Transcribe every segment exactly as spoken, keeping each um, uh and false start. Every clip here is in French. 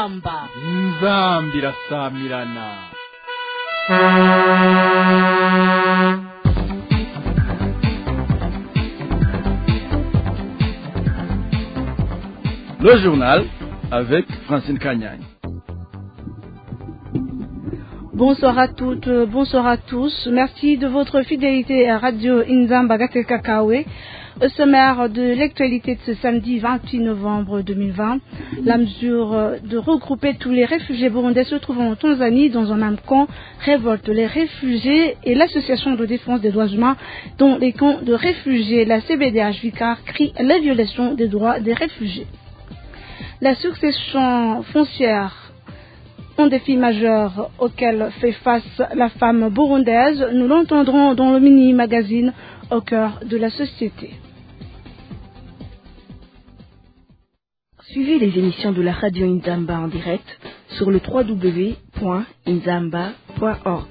inzamba inzambi irasamirana. Le journal avec Francine Kanyagne. Bonsoir à toutes, bonsoir à tous. Merci de votre fidélité à Radio Inzamba Gateka-Kawe. Au sommaire de l'actualité de ce samedi vingt-huit novembre deux mille vingt, la mesure de regrouper tous les réfugiés burundais se trouvant en Tanzanie dans un même camp révolte les réfugiés et l'association de défense des droits humains dont les camps de réfugiés, la C B D H Vicar, crie la violation des droits des réfugiés. La succession foncière, un défi majeur auquel fait face la femme burundaise, nous l'entendrons dans le mini-magazine Au cœur de la société. Suivez les émissions de la radio Inzamba en direct sur le w w w point inzamba point org.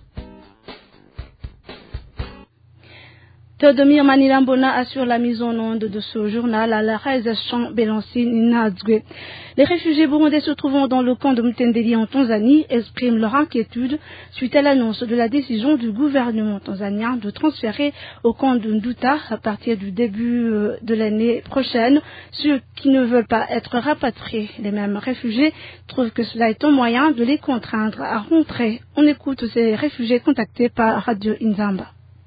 Théodomir Manilambona assure la mise en onde de ce journal à la réalisation Bélancine Nadzwe. Les réfugiés burundais se trouvant dans le camp de Mtendeli en Tanzanie expriment leur inquiétude suite à l'annonce de la décision du gouvernement tanzanien de transférer au camp de Nduta à partir du début de l'année prochaine ceux qui ne veulent pas être rapatriés. Les mêmes réfugiés trouvent que cela est un moyen de les contraindre à rentrer. On écoute ces réfugiés contactés par Radio Inzamba.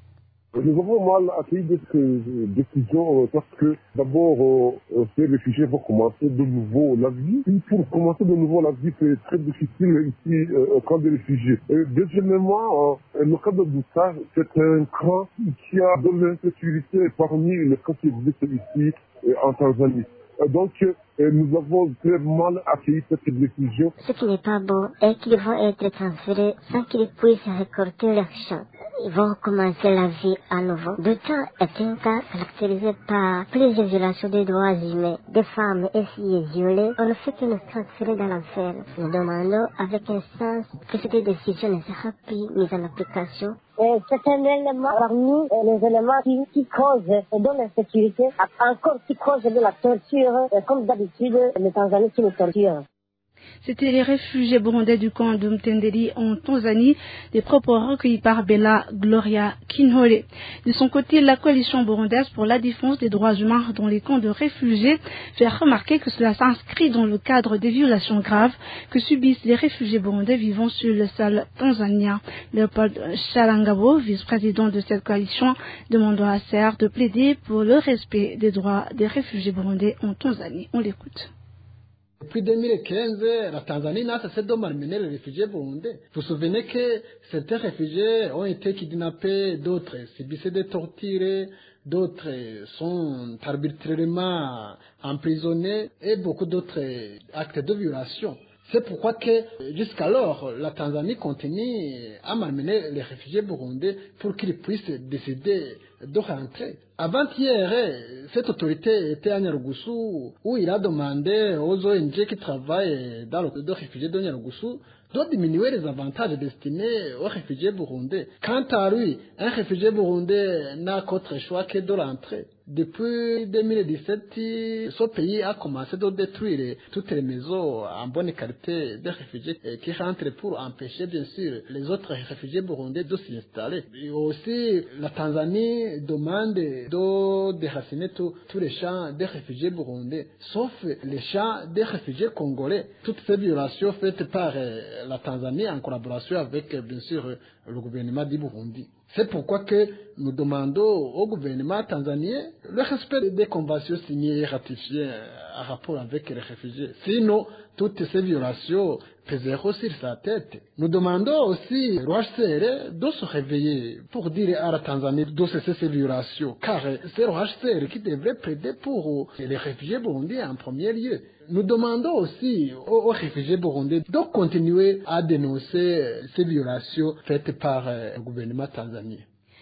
Nous avons mal accueilli cette décision parce que d'abord ces réfugiés vont commencer de nouveau la vie. Et pour commencer de nouveau la vie, c'est très difficile ici au camp des réfugiés. Et deuxièmement, le camp de Doussage, c'est un camp qui a de l'insécurité parmi les camps qui existent ici en Tanzanie. Donc, nous avons très mal accueilli cette décision. Ce qui n'est pas bon est qu'ils vont être transférés sans qu'ils puissent récolter leurs champs. Ils vont commencer la vie à nouveau. Douta est un cas caractérisé par plusieurs violations des droits humains. Des femmes et filles violées, on ne fait que nous transférer dans l'enfer. Nous demandons avec un sens que cette décision ne sera plus mise en application. Et c'est un élément parmi les éléments qui, qui causent de l'insécurité, encore qui causent de la torture, comme d'habitude les Tanzaniens qui nous torturent. C'était les réfugiés burundais du camp de Mtendeli en Tanzanie, des propos recueillis par Bella Gloria Kinhole. De son côté, la coalition burundaise pour la défense des droits humains dans les camps de réfugiés fait remarquer que cela s'inscrit dans le cadre des violations graves que subissent les réfugiés burundais vivant sur le sol tanzanien. Léopold Shalangabo, vice-président de cette coalition, demande à C R de plaider pour le respect des droits des réfugiés burundais en Tanzanie. On l'écoute. Depuis deux mille quinze, la Tanzanie n'a cessé de malmener les réfugiés burundais. Vous vous souvenez que certains réfugiés ont été kidnappés, d'autres subissaient des tortures, d'autres sont arbitrairement emprisonnés et beaucoup d'autres actes de violation. C'est pourquoi que jusqu'alors, la Tanzanie continue à malmener les réfugiés burundais pour qu'ils puissent décider de rentrer. Avant-hier, cette autorité était à Nyarugusu où il a demandé aux O N G qui travaillent dans le camp de réfugiés de Nyarugusu de diminuer les avantages destinés aux réfugiés burundais. Quant à lui, un réfugié burundais n'a qu'autre choix que de rentrer. Depuis deux mille dix-sept, ce pays a commencé de détruire toutes les maisons en bonne qualité des réfugiés qui rentrent pour empêcher bien sûr les autres réfugiés burundais de s'y installer. Et aussi, la Tanzanie demande de déraciner tous les champs des réfugiés burundais, sauf les champs des réfugiés congolais. Toutes ces violations faites par la Tanzanie en collaboration avec bien sûr le gouvernement du Burundi. C'est pourquoi que nous demandons au gouvernement tanzanien le respect des conventions signées et ratifiées en rapport avec les réfugiés. Sinon, toutes ces violations pèseront sur sa tête. Nous demandons aussi au H C R de se réveiller pour dire à la Tanzanie de cesser ces violations, car c'est le H C R qui devrait plaider pour les réfugiés burundais en premier lieu. Nous demandons aussi aux, aux réfugiés burundais de continuer à dénoncer ces violations faites par le gouvernement tanzanien.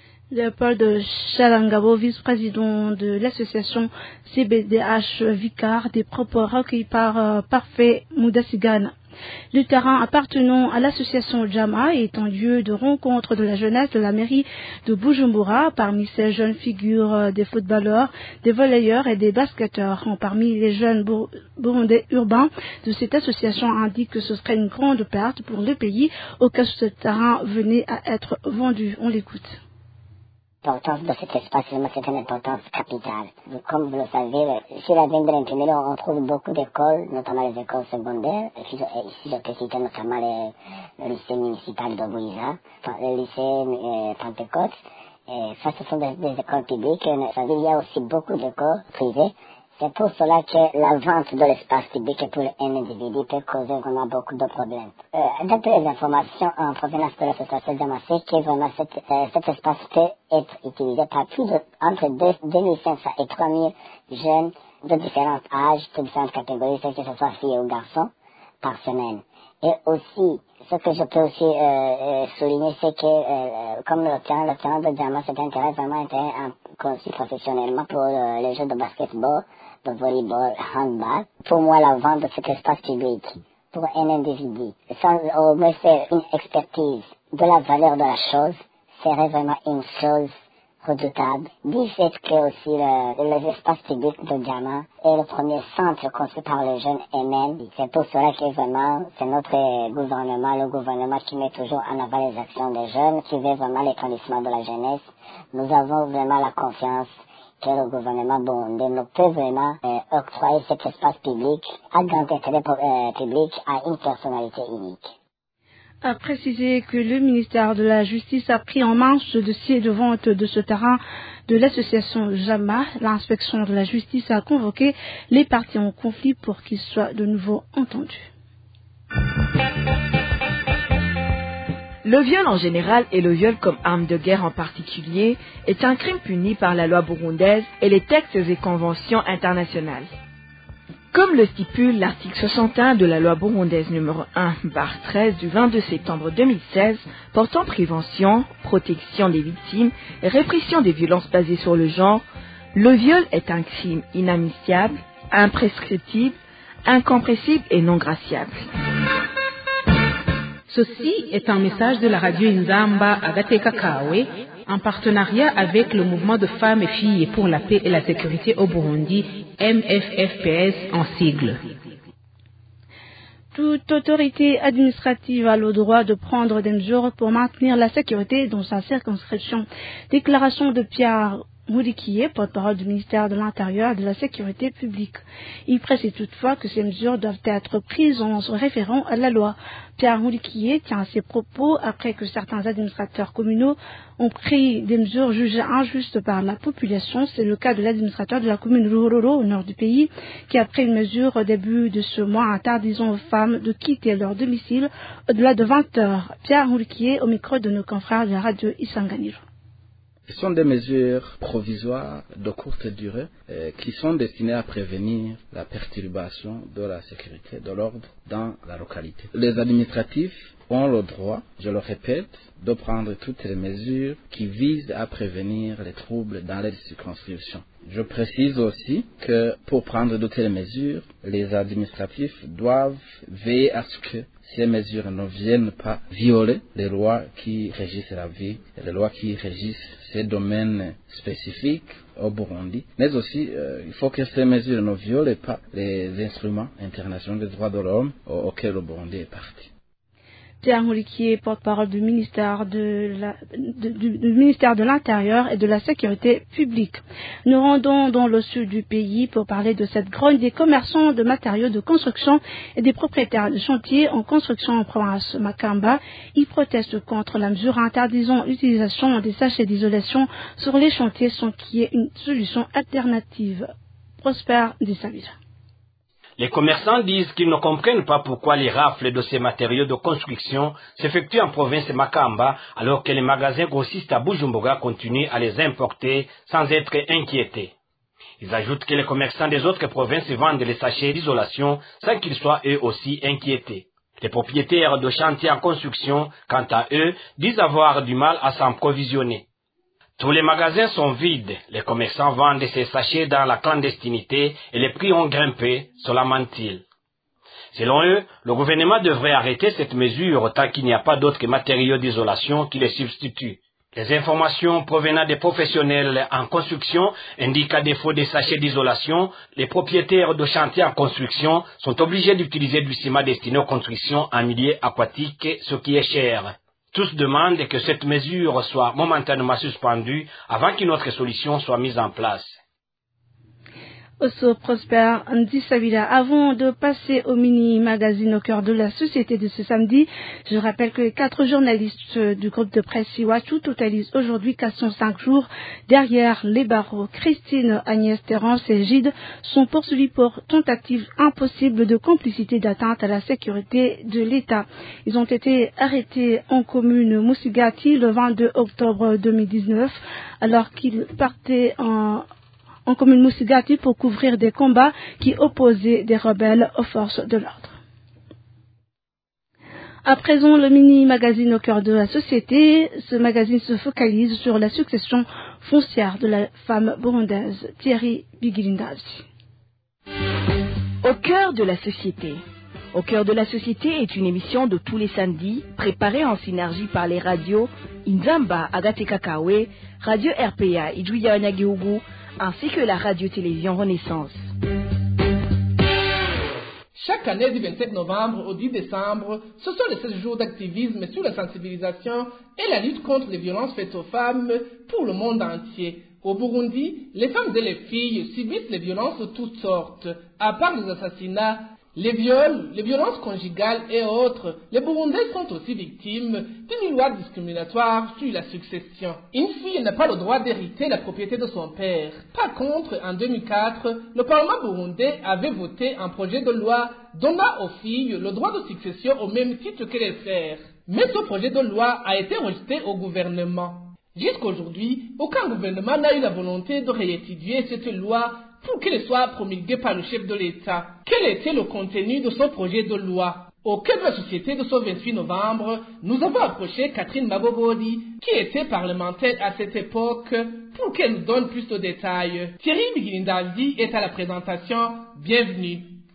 Léopold Shalangabo, vice-président de l'association C B D H Vicar, des propos recueillis par euh, Parfait Moudasigana. Le terrain appartenant à l'association Jama est un lieu de rencontre de la jeunesse de la mairie de Bujumbura. Parmi ces jeunes figurent des footballeurs, des volleyeurs et des basketteurs. Parmi les jeunes burundais urbains de cette association indiquent que ce serait une grande perte pour le pays au cas où ce terrain venait à être vendu. On l'écoute. L'importance de cet espace, c'est une importance capitale. Comme vous le savez, sur la ville de l'Imprimé, on trouve beaucoup d'écoles, notamment les écoles secondaires. Et ici, je peux citer notamment les, le lycée municipal de Bouiza, le lycée euh, Pentecôte. Et ça, ce sont des, des écoles publiques. Il y a aussi beaucoup d'écoles privées. C'est pour cela que la vente de l'espace public pour un individu peut causer vraiment beaucoup de problèmes. Euh, D'après les informations en provenance de l'association Djamassé, que vraiment cet, euh, cet espace peut être utilisé par plus de entre deux mille cinq cents et trois mille jeunes de différents âges, de différentes catégories, que ce soit filles ou garçons, par semaine. Et aussi, ce que je peux aussi euh, euh, souligner, c'est que euh, comme le terrain, le terrain de Djama, c'est un terrain vraiment un terrain conçu professionnellement pour euh, les jeux de basketball, de volleyball, handball. Pour moi, la vente de cet espace public pour un individu, sans au moins faire une expertise de la valeur de la chose, serait vraiment une chose redoutable. Du fait que aussi le, les espaces publics de Djama est le premier centre conçu par les jeunes eux-mêmes. C'est pour cela que vraiment, c'est notre gouvernement, le gouvernement qui met toujours en avant les actions des jeunes, qui veut vraiment l'épanouissement de la jeunesse. Nous avons vraiment la confiance que le gouvernement burundais ne peut vraiment euh, octroyer cet espace public à grand intérêt euh, public à une personnalité unique. A précisé que le ministère de la Justice a pris en main ce dossier de vente de ce terrain de l'association Jama. L'inspection de la justice a convoqué les parties en conflit pour qu'ils soient de nouveau entendus. Le viol en général et le viol comme arme de guerre en particulier est un crime puni par la loi burundaise et les textes et conventions internationales. Comme le stipule l'article soixante et un de la loi burundaise numéro un barre treize du vingt-deux septembre deux mille seize portant prévention, protection des victimes et répression des violences basées sur le genre, le viol est un crime inadmissible, imprescriptible, incompressible et non graciable. Ceci est un message de la radio Inzamba à Gateka-Kawe, en partenariat avec le mouvement de femmes et filles pour la paix et la sécurité au Burundi, M F F P S en sigle. Toute autorité administrative a le droit de prendre des mesures pour maintenir la sécurité dans sa circonscription. Déclaration de Pierre Moudikié, porte-parole du ministère de l'Intérieur et de la Sécurité publique. Il précise toutefois que ces mesures doivent être prises en se référant à la loi. Pierre Moudikié tient à ses propos après que certains administrateurs communaux ont pris des mesures jugées injustes par la population. C'est le cas de l'administrateur de la commune Rororo au nord du pays qui a pris une mesure au début de ce mois interdisant aux femmes de quitter leur domicile au-delà de vingt heures. Pierre Moudikié au micro de nos confrères de la radio Isanganiro. Ce sont des mesures provisoires de courte durée euh, qui sont destinées à prévenir la perturbation de la sécurité, de l'ordre dans la localité. Les administratifs ont le droit, je le répète, de prendre toutes les mesures qui visent à prévenir les troubles dans les circonscriptions. Je précise aussi que pour prendre de telles mesures, les administratifs doivent veiller à ce que ces mesures ne viennent pas violer les lois qui régissent la vie, les lois qui régissent ces domaines spécifiques au Burundi. Mais aussi, euh, il faut que ces mesures ne violent pas les instruments internationaux des droits de l'homme auxquels le Burundi est parti. Pierre Mouliquier, porte-parole du ministère de, la, de, du, du ministère de l'Intérieur et de la Sécurité publique. Nous rendons dans le sud du pays pour parler de cette grogne des commerçants de matériaux de construction et des propriétaires de chantiers en construction en province Makamba. Ils protestent contre la mesure interdisant l'utilisation des sachets d'isolation sur les chantiers sans qu'il y ait une solution alternative. Prosper Dissaville. Les commerçants disent qu'ils ne comprennent pas pourquoi les rafles de ces matériaux de construction s'effectuent en province Makamba alors que les magasins grossistes à Bujumbura continuent à les importer sans être inquiétés. Ils ajoutent que les commerçants des autres provinces vendent les sachets d'isolation sans qu'ils soient eux aussi inquiétés. Les propriétaires de chantiers en construction, quant à eux, disent avoir du mal à s'en provisionner. Tous les magasins sont vides, les commerçants vendent ces sachets dans la clandestinité et les prix ont grimpé, se lamentent-ils. Selon eux, le gouvernement devrait arrêter cette mesure tant qu'il n'y a pas d'autres matériaux d'isolation qui les substituent. Les informations provenant des professionnels en construction indiquent qu'à défaut des sachets d'isolation, les propriétaires de chantiers en construction sont obligés d'utiliser du ciment destiné aux constructions en milieu aquatique, ce qui est cher. Tous demandent que cette mesure soit momentanément suspendue avant qu'une autre solution soit mise en place. Osso Prosper Ndi Sabila. Avant de passer au mini-magazine au cœur de la société de ce samedi, je rappelle que les quatre journalistes du groupe de presse Iwachu totalisent aujourd'hui quatre cent cinq jours derrière les barreaux. Christine, Agnès, Terence et Gide sont poursuivis pour tentative impossible de complicité d'atteinte à la sécurité de l'État. Ils ont été arrêtés en commune Moussigati le vingt-deux octobre deux mille dix-neuf alors qu'ils partaient en en commune Moussigati pour couvrir des combats qui opposaient des rebelles aux forces de l'ordre. À présent, le mini-magazine au cœur de la société. Ce magazine se focalise sur la succession foncière de la femme burundaise Thierry Bigilindazi. Au cœur de la société. Au cœur de la société est une émission de tous les samedis, préparée en synergie par les radios Inzamba Agatekakawe, Radio R P A Ijuya Onyagihugu, ainsi que la radio-télévision Renaissance. Chaque année du vingt-sept novembre au dix décembre, ce sont les seize jours d'activisme sur la sensibilisation et la lutte contre les violences faites aux femmes pour le monde entier. Au Burundi, les femmes et les filles subissent les violences de toutes sortes. À part les assassinats, les viols, les violences conjugales et autres, les Burundais sont aussi victimes d'une loi discriminatoire sur la succession. Une fille n'a pas le droit d'hériter la propriété de son père. Par contre, en deux mille quatre, le Parlement burundais avait voté un projet de loi donnant aux filles le droit de succession au même titre que les frères. Mais ce projet de loi a été rejeté au gouvernement. Jusqu'aujourd'hui, aucun gouvernement n'a eu la volonté de réétudier cette loi pour qu'elle soit promulguée par le chef de l'État. Quel était le contenu de ce projet de loi? Au cœur de la société de ce vingt-huit novembre, nous avons approché Catherine Mabobodi, qui était parlementaire à cette époque, pour qu'elle nous donne plus de détails. Thierry Bigilindazi est à la présentation. Bienvenue.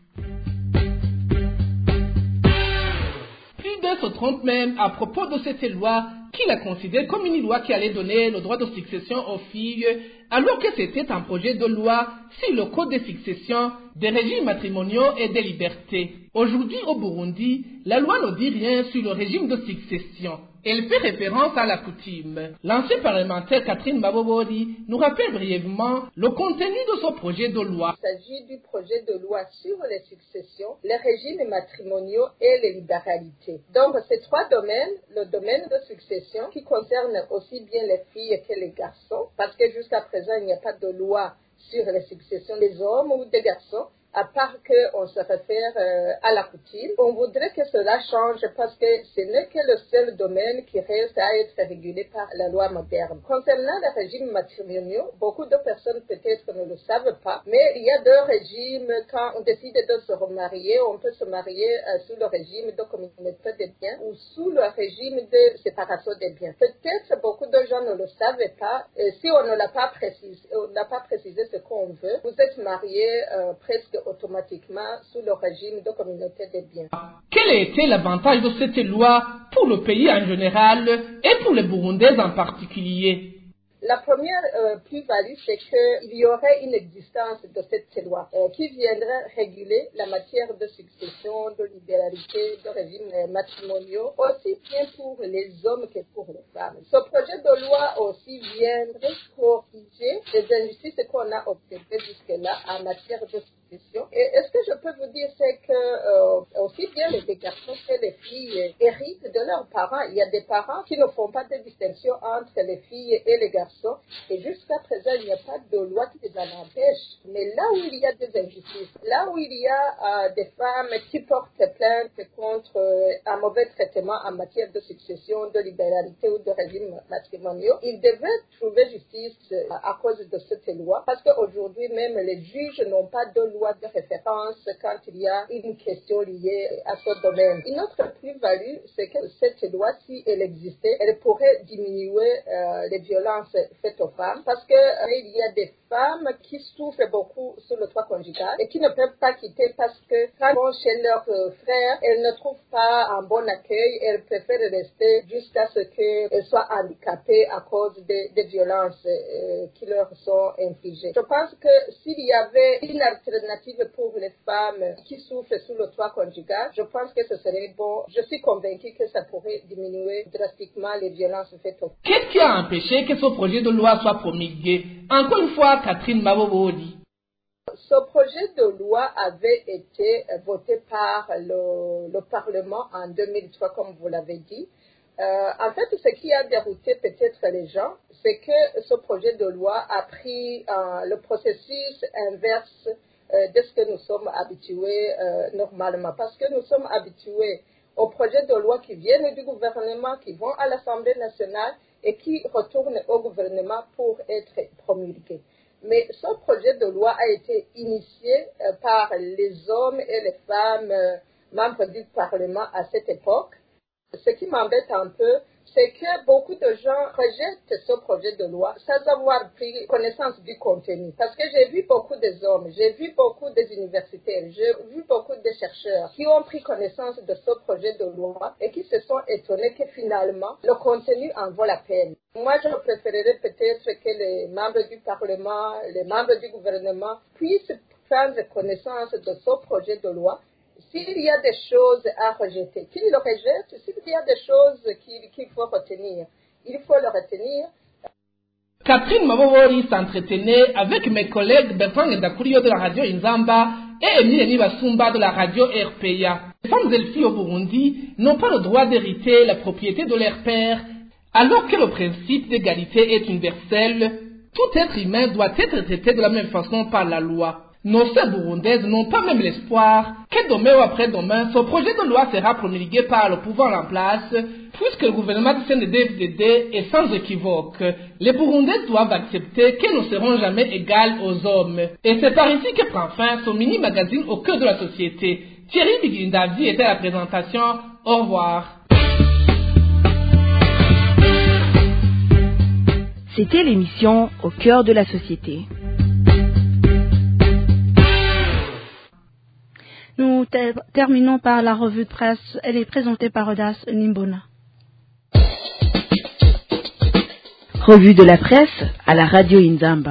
Plus d'un se trompe même à propos de cette loi qu'il a considérée comme une loi qui allait donner le droit de succession aux filles, alors que c'était un projet de loi sur le code de succession, des régimes matrimoniaux et des libertés. Aujourd'hui au Burundi, la loi ne dit rien sur le régime de succession. Elle fait référence à la coutume. L'ancien parlementaire Catherine Mabobodi nous rappelle brièvement le contenu de ce projet de loi. Il s'agit du projet de loi sur les successions, les régimes matrimoniaux et les libéralités. Donc, ces trois domaines, le domaine de succession qui concerne aussi bien les filles que les garçons, parce que jusqu'à présent, il n'y a pas de loi sur les successions des hommes ou des garçons, à part qu'on se réfère euh, à la coutume. On voudrait que cela change parce que ce n'est que le seul domaine qui reste à être régulé par la loi moderne. Concernant les régimes matrimoniaux, beaucoup de personnes peut-être ne le savent pas, mais il y a deux régimes. Quand on décide de se remarier, on peut se marier euh, sous le régime de communauté des biens ou sous le régime de séparation des biens. Peut-être beaucoup de gens ne le savaient pas. Et si on ne l'a pas précisé, on n'a pas précisé ce qu'on veut, vous êtes marié euh, presque automatiquement sous le régime de communauté des biens. Quel a été l'avantage de cette loi pour le pays en général et pour les Burundais en particulier? La première euh, plus-value, c'est qu'il y aurait une existence de cette loi euh, qui viendrait réguler la matière de succession, de libéralité, de régimes euh, matrimoniaux, aussi bien pour les hommes que pour les femmes. Ce projet de loi aussi viendrait corriger les injustices qu'on a observées jusque-là en matière de succession. Et, et ce que je peux vous dire, c'est que euh, aussi bien les garçons que les filles héritent de leurs parents. Il y a des parents qui ne font pas de distinction entre les filles et les garçons. Et jusqu'à présent, il n'y a pas de loi qui les en empêche. Mais là où il y a des injustices, là où il y a euh, des femmes qui portent plainte contre euh, un mauvais traitement en matière de succession, de libéralité ou de régime matrimoniaux, ils devaient trouver justice euh, à cause de cette loi, parce qu'aujourd'hui même les juges n'ont pas de loi de référence quand il y a une question liée à ce domaine. Une autre plus-value, c'est que cette loi, si elle existait, elle pourrait diminuer euh, les violences faites aux femmes, parce que euh, il y a des femmes qui souffrent beaucoup sur le toit conjugal et qui ne peuvent pas quitter parce que quand elles vont chez leurs euh, frères, elles ne trouvent pas un bon accueil, elles préfèrent rester jusqu'à ce qu'elles soient handicapées à cause des, des violences euh, qui leur sont infligées. Je pense que s'il y avait une alternative pour les femmes qui souffrent sous le toit conjugal, je pense que ce serait bon. Je suis convaincue que ça pourrait diminuer drastiquement les violences faites aux femmes. Qu'est-ce qui a empêché que ce projet de loi soit promulgué? Encore une fois, Catherine Mabobodi. Ce projet de loi avait été voté par le, le Parlement en deux mille trois, comme vous l'avez dit. Euh, en fait, ce qui a dérouté peut-être les gens, c'est que ce projet de loi a pris euh, le processus inverse euh, de ce que nous sommes habitués euh, normalement. Parce que nous sommes habitués aux projets de loi qui viennent du gouvernement, qui vont à l'Assemblée nationale et qui retournent au gouvernement pour être promulgués. Mais ce projet de loi a été initié euh, par les hommes et les femmes euh, membres du Parlement à cette époque. Ce qui m'embête un peu, c'est que beaucoup de gens rejettent ce projet de loi sans avoir pris connaissance du contenu. Parce que j'ai vu beaucoup des hommes, j'ai vu beaucoup des universitaires, j'ai vu beaucoup de chercheurs qui ont pris connaissance de ce projet de loi et qui se sont étonnés que finalement, le contenu en vaut la peine. Moi, je préférerais peut-être que les membres du Parlement, les membres du gouvernement puissent prendre connaissance de ce projet de loi. S'il y a des choses à rejeter, qu'ils le rejettent. S'il y a des choses qu'il, qu'il faut retenir, il faut le retenir. Catherine Mabobori s'entretenait avec mes collègues Bertrand Ngendakurio de la radio Inzamba et Emile Nibasumba de la radio R P A. Les femmes et les filles au Burundi n'ont pas le droit d'hériter la propriété de leur père, alors que le principe d'égalité est universel. Tout être humain doit être traité de la même façon par la loi. Nos sœurs burundaises n'ont pas même l'espoir que demain ou après-demain, ce projet de loi sera promulgué par le pouvoir en place, puisque le gouvernement du C N D D F D D est sans équivoque. Les Burundais doivent accepter que nous ne serons jamais égales aux hommes. Et c'est par ici que prend fin ce mini-magazine au cœur de la société. Thierry Biguindavdi était à la présentation. Au revoir. C'était l'émission Au cœur de la société. Nous ter- terminons par la revue de presse. Elle est présentée par Odas Nimbona. Revue de la presse à la radio Inzamba.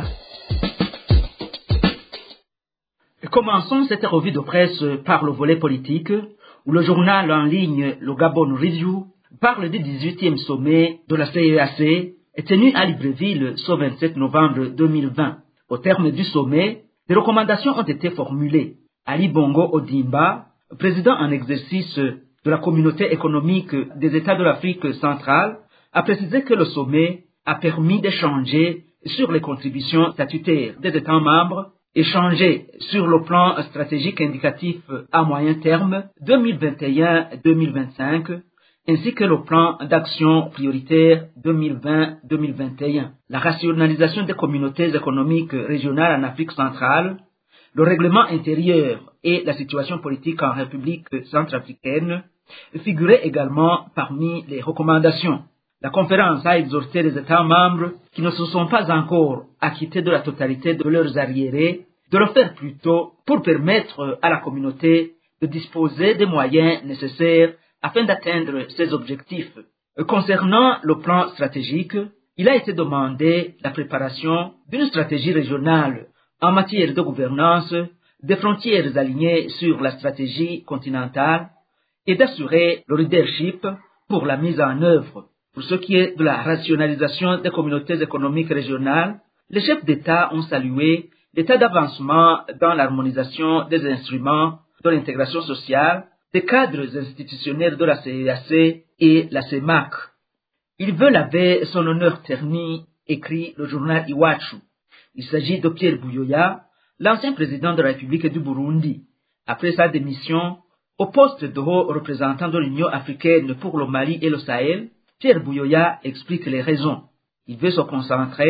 Commençons cette revue de presse par le volet politique, où le journal en ligne Le Gabon Review parle du dix-huitième sommet de la C E A C, tenu à Libreville ce vingt-sept novembre deux mille vingt. Au terme du sommet, des recommandations ont été formulées. Ali Bongo Odimba, président en exercice de la communauté économique des États de l'Afrique centrale, a précisé que le sommet a permis d'échanger sur les contributions statutaires des États membres, échanger sur le plan stratégique indicatif à moyen terme deux mille vingt et un à deux mille vingt-cinq, ainsi que le plan d'action prioritaire deux mille vingt à deux mille vingt et un. La rationalisation des communautés économiques régionales en Afrique centrale, le règlement intérieur et la situation politique en République centrafricaine figuraient également parmi les recommandations. La conférence a exhorté les États membres qui ne se sont pas encore acquittés de la totalité de leurs arriérés de le faire plus tôt pour permettre à la communauté de disposer des moyens nécessaires afin d'atteindre ses objectifs. Concernant le plan stratégique, il a été demandé la préparation d'une stratégie régionale en matière de gouvernance, des frontières alignées sur la stratégie continentale et d'assurer le leadership pour la mise en œuvre. Pour ce qui est de la rationalisation des communautés économiques régionales, les chefs d'État ont salué l'état d'avancement dans l'harmonisation des instruments de l'intégration sociale, des cadres institutionnels de la C E A C et la C E M A C. Il veut laver son honneur terni, écrit le journal Iwachu. Il s'agit de Pierre Buyoya, l'ancien président de la République du Burundi. Après sa démission au poste de haut représentant de l'Union africaine pour le Mali et le Sahel, Pierre Buyoya explique les raisons. Il veut se concentrer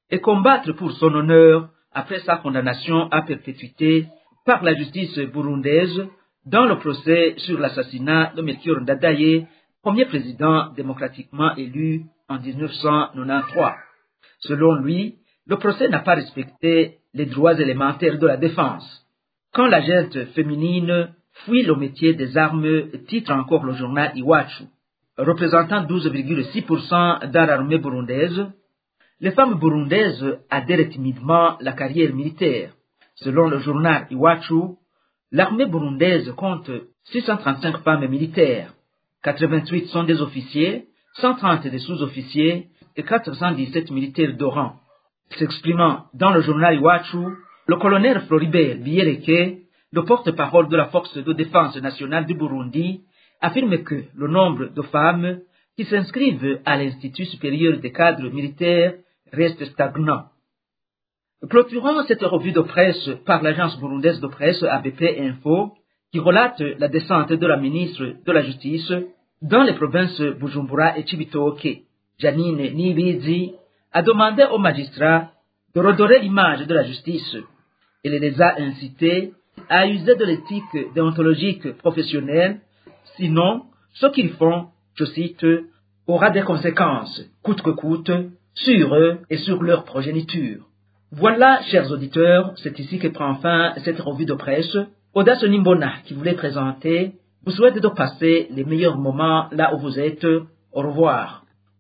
et combattre pour son honneur après sa condamnation à perpétuité par la justice burundaise dans le procès sur l'assassinat de Melchior Ndadaye, premier président démocratiquement élu en dix-neuf cent quatre-vingt-treize. Selon lui, le procès n'a pas respecté les droits élémentaires de la défense. Quand la gente féminine fuit le métier des armes, titre encore le journal Iwachu. Représentant douze virgule six pour cent dans l'armée burundaise, les femmes burundaises adhèrent timidement la carrière militaire. Selon le journal Iwachu, l'armée burundaise compte six cent trente-cinq femmes militaires, quatre-vingt-huit sont des officiers, cent trente des sous-officiers et quatre cent dix-sept militaires de rang. S'exprimant dans le journal Iwachu, le colonel Floribert Biyereke, le porte-parole de la force de défense nationale du Burundi, affirme que le nombre de femmes qui s'inscrivent à l'Institut supérieur des cadres militaires reste stagnant. Clôturant cette revue de presse par l'agence burundaise de presse A B P Info, qui relate la descente de la ministre de la Justice dans les provinces Bujumbura et Cibitoke, Janine Nibizi, a demandé aux magistrats de redorer l'image de la justice. Elle les a incités à user de l'éthique déontologique professionnelle, sinon ce qu'ils font, je cite, aura des conséquences, coûte que coûte, sur eux et sur leur progéniture. Voilà, chers auditeurs, c'est ici que prend fin cette revue de presse. Audace Nimbona, qui voulait présenter, vous souhaite de passer les meilleurs moments là où vous êtes. Au revoir.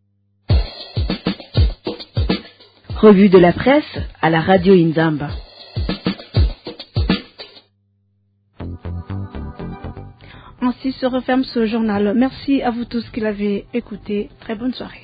Revue de la presse à la radio Inzamba. Ainsi se referme ce journal. Merci à vous tous qui l'avez écouté. Très bonne soirée.